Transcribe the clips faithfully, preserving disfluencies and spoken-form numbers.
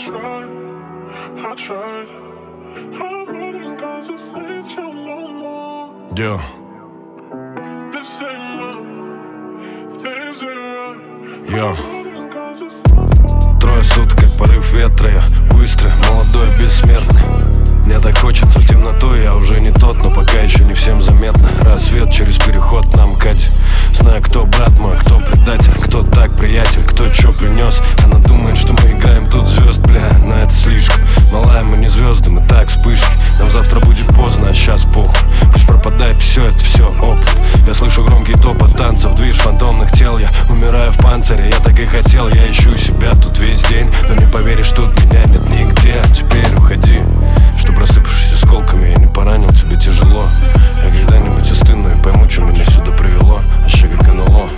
tried, I tried. I'm running cause it's ain't you no more. Yeah. This ain't love, this ain't right. Yeah. I'm running cause it's not for. Трое суток, как порыв ветра. Я быстрый, молодой, бессмертный. Мне так хочется в темноту, я уже не тот, но пока еще не всем заметно. Рассвет через переход на МКАДе. Знаю, кто брат мой, кто предатель, кто так приятель, кто чё принес. Она думает, что мы играем тут звезд, бля, но это слишком. Малая, мы не звезды, мы так вспышки. Нам завтра будет поздно, а сейчас похуй. Пусть пропадает все, это все опыт. Я слышу громкий топот танцев, движ фантомных тел. Я умираю в панцире, я так и хотел. Я ищу себя тут весь день, но не поверишь, тут меня нет нигде. Теперь уходи, чтоб рассыпавшись осколками я не поранил, тебе тяжело. Я когда-нибудь остыну и пойму, что меня сюда привело. А ще как НЛО.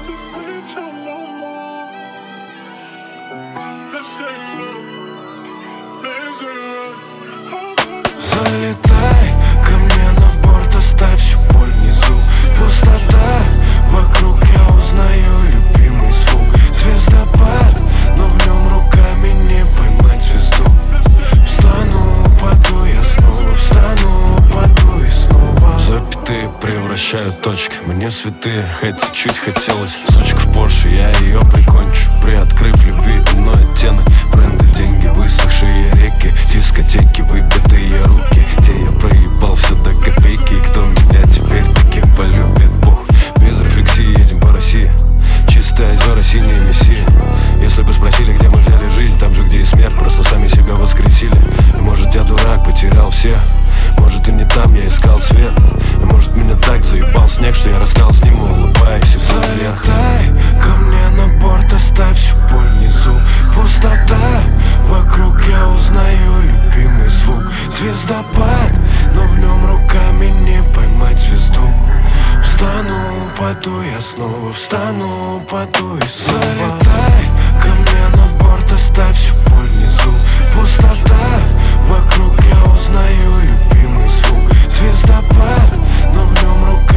Залетай ко мне на борт, оставь всю боль внизу. Пустота вокруг, я узнаю любимый звук. Звездопад, но в нем руками не поймать звезду. Встану, упаду, я снова встану, упаду и снова. Запятые превращают точки, мне святые, хоть чуть хотелось. Сучка в Порше, я ее прикончу, приоткрыв любви иной оттенок. Бренды, деньги, высохшие реки, дискотеки, выбитые руки. Те я проебал все до копейки, и кто меня теперь таких полюбит? Бог, без рефлексии едем по России. Чистые озера, синие мессии. Если бы спросили, где мы взяли жизнь, там же, где и смерть, просто сами себя воскресили. И может я дурак, потерял все. Может и не там я искал свет. И может меня так заебал снег, что я расстал с ним, улыбаясь и вверх. Залетай ко мне на борт, оставь всю боль внизу. Пустота вокруг, я узнаю любимый звук. Звездопад, но в нем руками не поймать звезду. Встану, упаду, я снова встану, упаду и снова. Залетай ко мне на борт, оставь всю боль внизу. Пустота вокруг, я узнаю любимый звук. Звездопад, но в нем руками